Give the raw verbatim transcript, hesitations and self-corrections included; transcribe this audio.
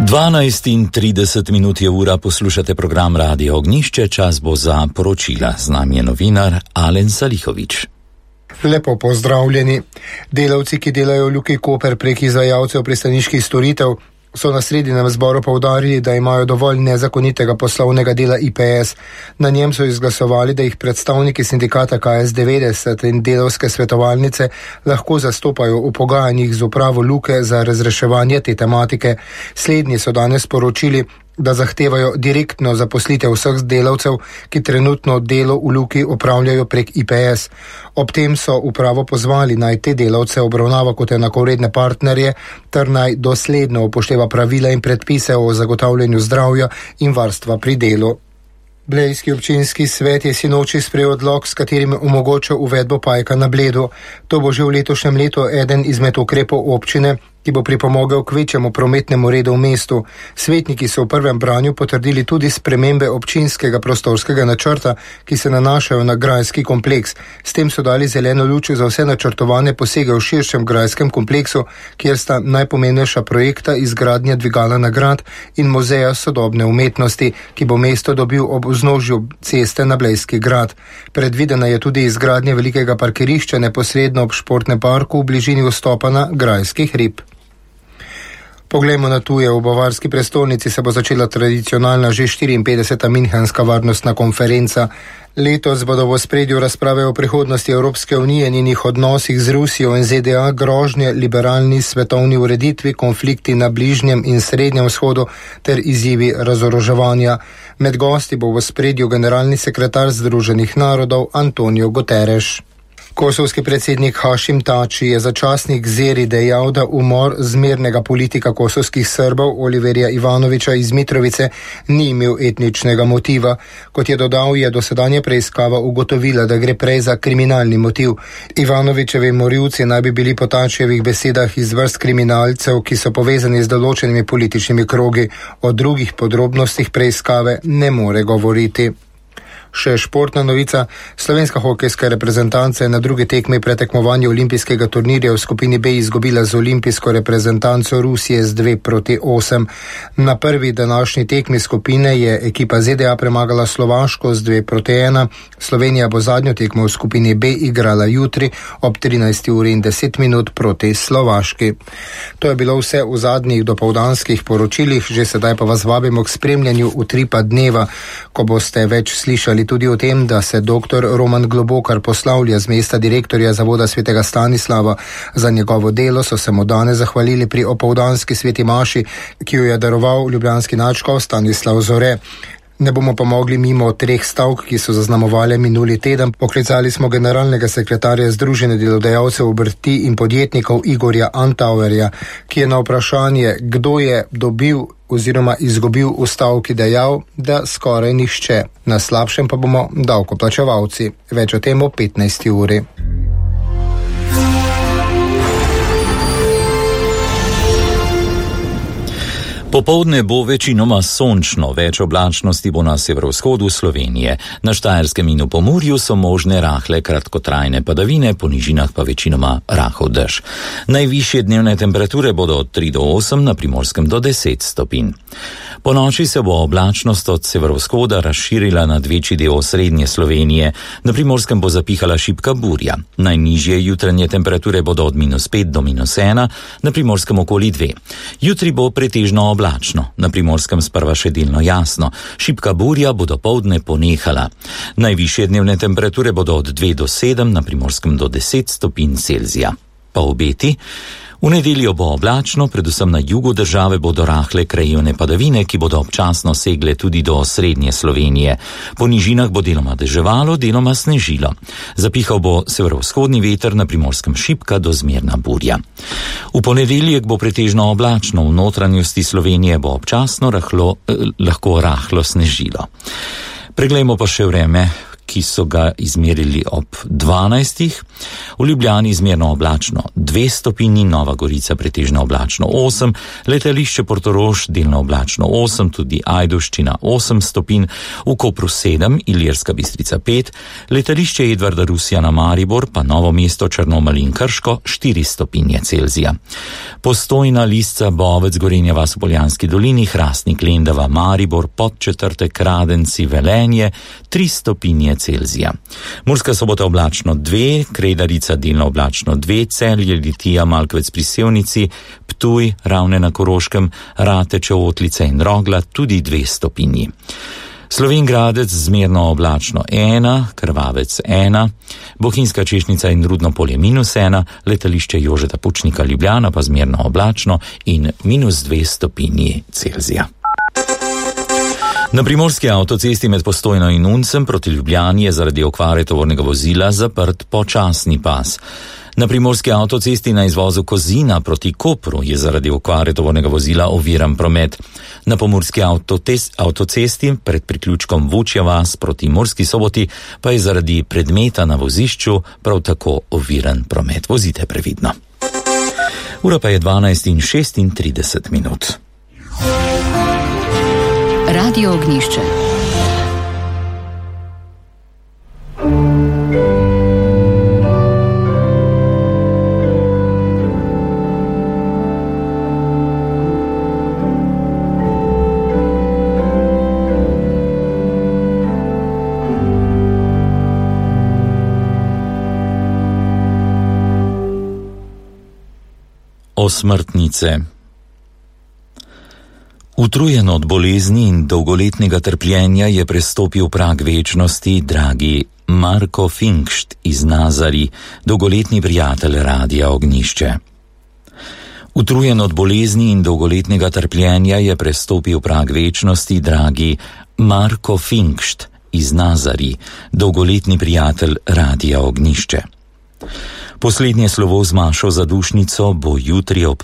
dvanajst in trideset minut je ura, poslušate program Radio Ognjišče, čas bo za poročila. Z nami je novinar Alen Salihovič. Lepo pozdravljeni. Delavci, ki delajo v Luki Koper prek izvajalcev pristaniških storitev, so na sredinem zboru poudarili, da imajo dovolj nezakonitega poslovnega dela I P S. Na njem so izglasovali, da jih predstavniki sindikata K S devetdeset in delavske svetovalnice lahko zastopajo v pogajanjih z upravo Luke za razreševanje te tematike. Slednji so danes sporočili, da zahtevajo direktno zaposlitev vseh delavcev, ki trenutno delo v Luki opravljajo prek I P S. Ob tem so upravo pozvali, naj te delavce obravnava kot enakovredne partnerje, ter naj dosledno upošteva pravila in predpise o zagotavljanju zdravja in varstva pri delu. Blejski občinski svet je sinoči sprejel odlok, s katerim omogoča uvedbo pajka na Bledu. To bo že v letošnjem letu eden izmed ukrepov občine, ki bo pripomogel k večjemu prometnemu redu v mestu. Svetniki so v prvem branju potrdili tudi spremembe občinskega prostorskega načrta, ki se nanašajo na grajski kompleks. S tem so dali zeleno luč za vse načrtovane posege v širšem grajskem kompleksu, kjer sta najpomembnejša projekta izgradnja dvigala na grad in muzeja sodobne umetnosti, ki bo mesto dobil ob vznožju ceste na Blejski grad. Predvidena je tudi izgradnja velikega parkirišča neposredno ob športnem parku v bližini vstopa na grajski hrib. Poglejmo na tuje. V bavarski prestolnici se bo začela tradicionalna že štiriinpetdeseta Münchenska varnostna konferenca. Letos bodo v ospredju razprave o prihodnosti Evropske unije, njenih odnosih z Rusijo in Z D A, grožnje liberalni svetovni ureditvi, konflikti na Bližnjem in Srednjem vzhodu ter izzivi razoroževanja. Med gosti bo v ospredju generalni sekretar Združenih narodov Antonio Guterres. Kosovski predsednik Hašim Tači je za časnik Zeri dejal, da umor zmernega politika kosovskih Srbov Oliverja Ivanovića iz Mitrovice ni imel etničnega motiva. Kot je dodal, je dosedanja preiskava ugotovila, da gre prej za kriminalni motiv. Ivanovićevi morilci naj bi bili po Tačijevih besedah iz vrst kriminalcev, ki so povezani z določenimi političnimi krogi. O drugih podrobnostih preiskave ne more govoriti. Še športna novica. Slovenska hokejska reprezentanca je na drugi tekmi pretekmovanja olimpijskega turnirja v skupini B izgubila z olimpijsko reprezentanco Rusije z dve proti osem. Na prvi današnji tekmi skupine je ekipa Z D A premagala Slovaško z dve proti ena. Slovenija bo zadnjo tekmo v skupini B igrala jutri ob trinajsti uri in deset minut proti Slovaški. To je bilo vse v zadnjih dopoldanskih poročilih, že sedaj pa vas vabimo k spremljanju utripa dneva, ko boste več slišali tudi o tem, da se doktor Roman Globokar poslavlja z mesta direktorja Zavoda svetega Stanislava. Za njegovo delo so se mu danes zahvalili pri opoldanski sveti maši, ki jo je daroval ljubljanski nadškof Stanislav Zore. Ne bomo pa mogli mimo treh stavk, ki so zaznamovali minuli teden. Poklicali smo generalnega sekretarja Združenja delodajalcev obrti in podjetnikov Igorja Antauerja, ki je na vprašanje, kdo je dobil oziroma izgubil v stavki, dejal, da skoraj nihče. Na slabšem pa bomo davkoplačevalci. Več o tem o petnajsti uri. Popoldne bo večinoma sončno, več oblačnosti bo na severovzhodu Slovenije. Na Štajerskem in v Pomurju so možne rahle kratkotrajne padavine, po nižinah pa večinoma rahel dež. Najvišje dnevne temperature bodo od tri do osem, na Primorskem do deset stopinj. Po noči se bo oblačnost od severovzhoda razširila nad večji del osrednje Slovenije. Na Primorskem bo zapihala šibka burja. Najnižje jutranje temperature bodo od minus pet do minus ena, na Primorskem okoli dve. Jutri bo pretežno oblačno, na Primorskem sprva še delno jasno. Šibka burja bo dopoldne ponehala. Najvišje dnevne temperature bodo od dve do sedem, na Primorskem do deset stopinj Celzija. Pa obeti. V nedeljo bo oblačno, predvsem na jugu države bodo rahle krajevne padavine, ki bodo občasno segle tudi do srednje Slovenije. Po nižinah bo deloma deževalo, deloma snežilo. Zapihal bo severovzhodni veter, na Primorskem šibka do zmerna burja. V ponedeljek bo pretežno oblačno, v notranjosti Slovenije bo občasno rahlo, eh, lahko rahlo snežilo. Preglejmo pa še vreme, ki so ga izmerili ob dvanajstih. V Ljubljani izmerno oblačno dve stopinji, Nova Gorica pretežno oblačno osem, letališče Portorož delno oblačno osem, tudi Ajdovščina osem stopinj, v Kopru sedem, Ilirska Bistrica pet, letališče Edvarda Rusjana Maribor pa Novo mesto, Črnomelj in Krško štiri stopinje Celzija. Postojna, Lisca, Bovec, Gorenja vas v Poljanski dolini, Hrastnik, Lendava, Maribor, Podčetrtek, Radenci, Velenje, tri stopinje Celzija. Murska Sobota oblačno dve, Kredarica delno oblačno dve, Celje, Litija, Malkovec pri Sevnici, Ptuj, Ravne na Koroškem, Rateče, Otlice in Rogla, tudi dve stopinji. Slovenj Gradec zmerno oblačno ena, Krvavec ena, Bohinjska Češnica in Rudno Polje minus ena, letališče Jožeta Pučnika Ljubljana pa zmerno oblačno in minus dve stopinji Celzija. Na primorski avtocesti med Postojno in Uncem proti Ljubljani je zaradi okvare tovornega vozila zaprt počasni pas. Na primorski avtocesti na izvozu Kozina proti Kopru je zaradi okvare tovornega vozila oviran promet. Na pomurski avtocesti pred priključkom Vučja vas proti Murski Soboti pa je zaradi predmeta na vozišču prav tako oviran promet. Vozite previdno. Ura pa je dvanajst in šestintrideset minut. Radio Ognjišče. Osmrtnice. Utrujen od bolezni in dolgoletnega trpljenja je prestopil prag večnosti dragi Marko Finkšt iz Nazari, dolgoletni prijatelj Radia Ognjišče. Utrujen od bolezni in dolgoletnega trpljenja je prestopil prag večnosti dragi Marko Finkšt iz Nazari, dolgoletni prijatelj Radia Ognjišče. Poslednje slovo z Mašo Zadušnico bo jutri ob